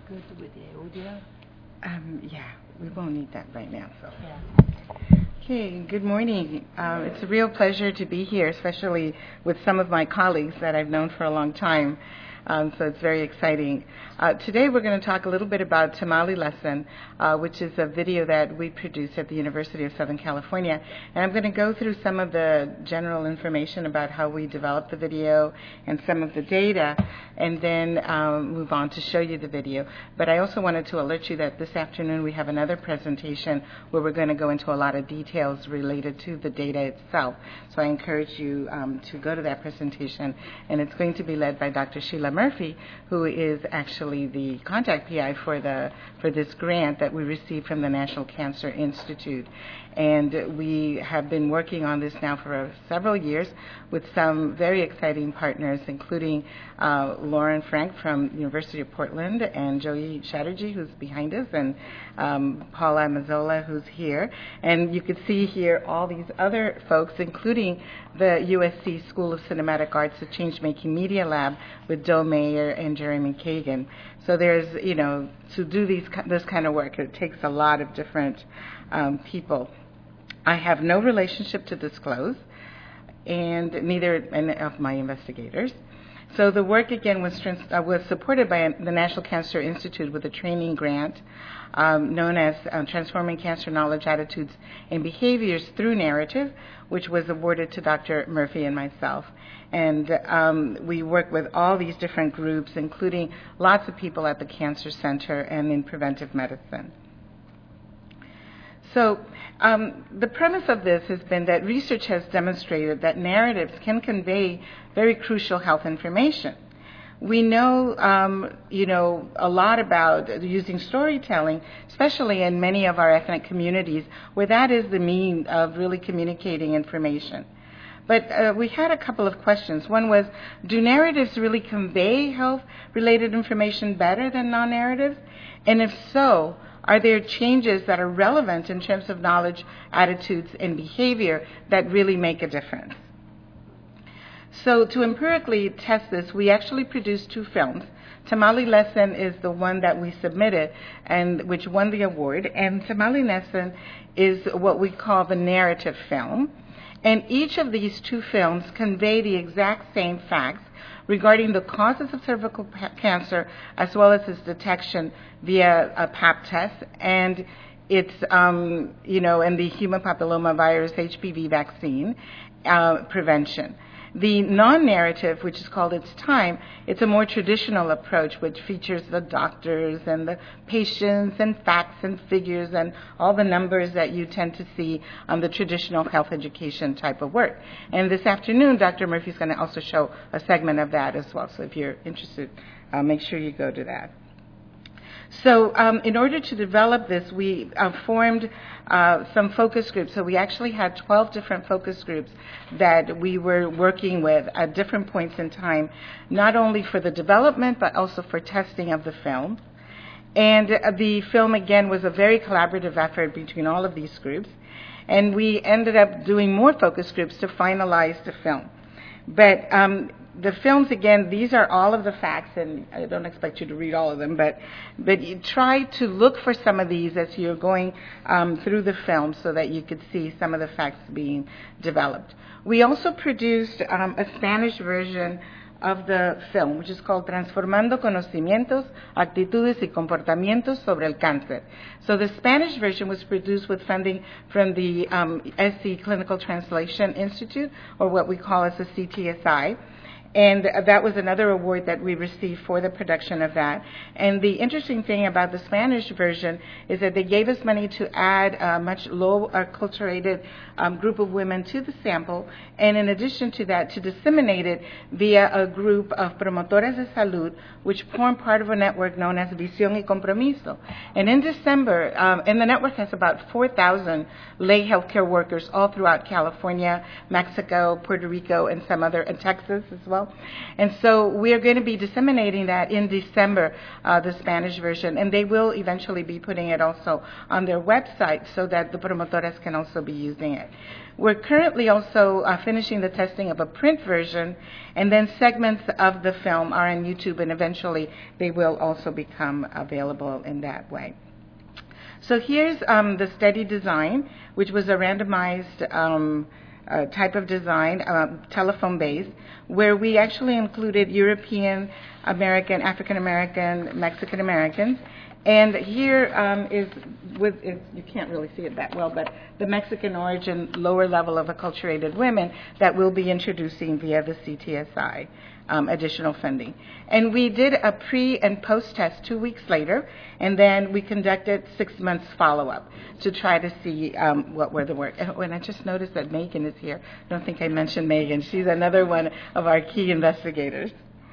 good with the audio? Yeah, we won't need that right now. So. Yeah. Okay, good morning. It's a real pleasure to be here, especially with some of my colleagues that I've known for a long time. So it's very exciting. Today we're going to talk a little bit about Tamale Lesson, which is a video that we produced at the University of Southern California. And I'm going to go through some of the general information about how we developed the video and some of the data, and then move on to show you the video. But I also wanted to alert you that this afternoon we have another presentation where we're going to go into a lot of details related to the data itself. So I encourage you to go to that presentation, and it's going to be led by Dr. Sheila Murphy, who is actually the contact PI for this grant that we received from the National Cancer Institute. And we have been working on this now for several years with some very exciting partners, including Lauren Frank from the University of Portland, and Joey Chatterjee, who's behind us, and Paula Mazzola, who's here. And you could see here all these other folks, including the USC School of Cinematic Arts, the Change-Making Media Lab with Doe Mayer and Jeremy Kagan. So there's, to do this kind of work, it takes a lot of different people. I have no relationship to disclose, and neither any of my investigators. So the work, again, was supported by the National Cancer Institute with a training grant known as Transforming Cancer Knowledge, Attitudes, and Behaviors Through Narrative, which was awarded to Dr. Murphy and myself. And we work with all these different groups, including lots of people at the Cancer Center and in preventive medicine. So the premise of this has been that research has demonstrated that narratives can convey very crucial health information. We know, a lot about using storytelling, especially in many of our ethnic communities, where that is the mean of really communicating information. But we had a couple of questions. One was, do narratives really convey health-related information better than non-narratives? And if so, are there changes that are relevant in terms of knowledge, attitudes, and behavior that really make a difference? So to empirically test this, we actually produced 2 films. Tamale Lesson is the one that we submitted, and which won the award. And Tamale Lesson is what we call the narrative film. And each of these 2 films convey the exact same facts regarding the causes of cervical cancer, as well as its detection via a Pap test, and its, and the human papillomavirus HPV vaccine prevention. The non-narrative, which is called It's Time, it's a more traditional approach which features the doctors and the patients and facts and figures and all the numbers that you tend to see on the traditional health education type of work. And this afternoon, Dr. Murphy is going to also show a segment of that as well. So if you're interested, make sure you go to that. So in order to develop this, we formed some focus groups. So we actually had 12 different focus groups that we were working with at different points in time, not only for the development, but also for testing of the film. And the film, again, was a very collaborative effort between all of these groups. And we ended up doing more focus groups to finalize the film. But the films, again, these are all of the facts, and I don't expect you to read all of them, but you try to look for some of these as you're going through the film so that you could see some of the facts being developed. We also produced a Spanish version of the film, which is called Transformando Conocimientos, Actitudes y Comportamientos sobre el Cáncer. So the Spanish version was produced with funding from the SC Clinical Translation Institute, or what we call as the CTSI. And that was another award that we received for the production of that. And the interesting thing about the Spanish version is that they gave us money to add a much low-acculturated group of women to the sample, and in addition to that, to disseminate it via a group of promotoras de salud, which form part of a network known as Visión y Compromiso. And in December, and the network has about 4,000 lay healthcare workers all throughout California, Mexico, Puerto Rico, and some other, and Texas as well. well. And so we are going to be disseminating that in December, the Spanish version, and they will eventually be putting it also on their website so that the promotoras can also be using it. We're currently also finishing the testing of a print version, and then segments of the film are on YouTube, and eventually they will also become available in that way. So here's the study design, which was a randomized type of design, telephone-based, where we actually included European American, African American, Mexican Americans. And here you can't really see it that well, but the Mexican origin lower level of acculturated women that we'll be introducing via the CTSI additional funding. And we did a pre and post test 2 weeks later, and then we conducted 6 months follow-up to try to see what were the work. And I just noticed that Megan is here. I don't think I mentioned Megan. She's another one of our key investigators.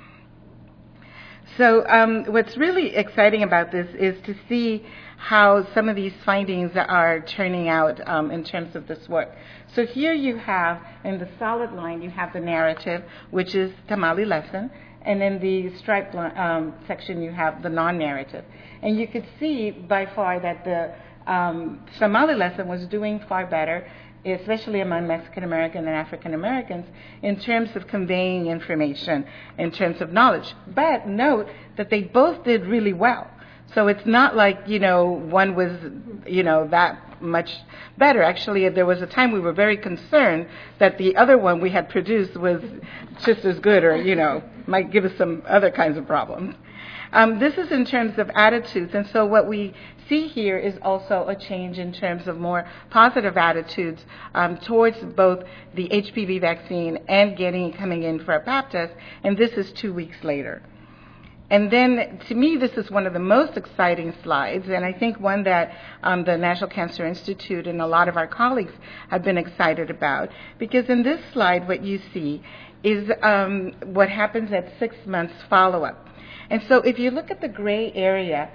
So what's really exciting about this is to see how some of these findings are turning out in terms of this work. So here you have, in the solid line, you have the narrative, which is Tamale lesson, and in the striped section you have the non-narrative. And you could see by far that the Tamale lesson was doing far better, especially among Mexican American and African Americans, in terms of conveying information, in terms of knowledge. But note that they both did really well. So it's not like, one was, that much better. Actually, there was a time we were very concerned that the other one we had produced was just as good or, might give us some other kinds of problems. This is in terms of attitudes, and so what we see here is also a change in terms of more positive attitudes towards both the HPV vaccine and coming in for a Pap test, and this is 2 weeks later. And then, to me, this is one of the most exciting slides, and I think one that the National Cancer Institute and a lot of our colleagues have been excited about, because in this slide what you see is what happens at 6 months follow-up. And so if you look at the gray area,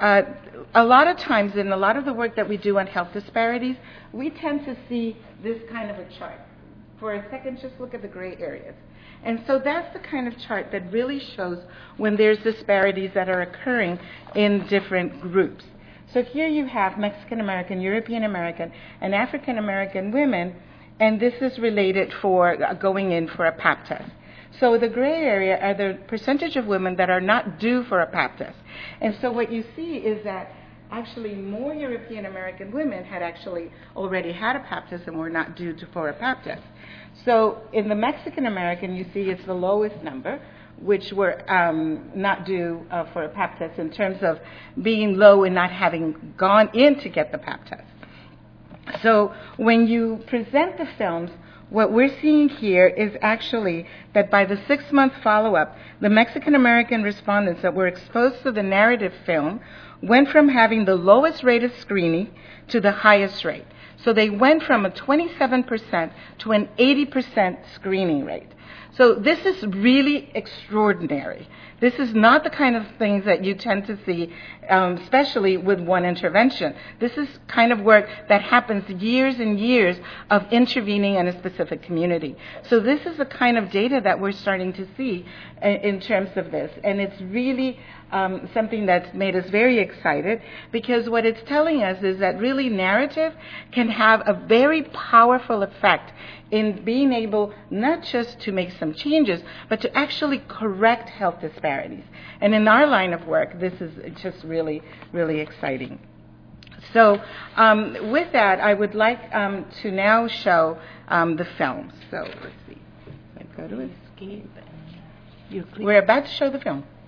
a lot of times in a lot of the work that we do on health disparities, we tend to see this kind of a chart. For a second, just look at the gray areas. And so that's the kind of chart that really shows when there's disparities that are occurring in different groups. So here you have Mexican American, European American, and African American women, and this is related for going in for a Pap test. So the gray area are the percentage of women that are not due for a Pap test. And so what you see is that actually more European American women had actually already had a Pap test and were not due for a Pap test. So in the Mexican American, you see it's the lowest number, which were not due for a Pap test in terms of being low and not having gone in to get the Pap test. So when you present the films, what we're seeing here is actually that by the 6 month follow-up, the Mexican American respondents that were exposed to the narrative film went from having the lowest rate of screening to the highest rate. So they went from a 27% to an 80% screening rate. So this is really extraordinary. This is not the kind of things that you tend to see, especially with one intervention. This is kind of work that happens years and years of intervening in a specific community. So this is the kind of data that we're starting to see in terms of this. And it's really something that's made us very excited, because what it's telling us is that really narrative can have a very powerful effect in being able not just to make some changes, but to actually correct health disparities. And in our line of work, this is just really, really exciting. So with that, I would like to now show the film. So let's see. Go to escape. We're about to show the film.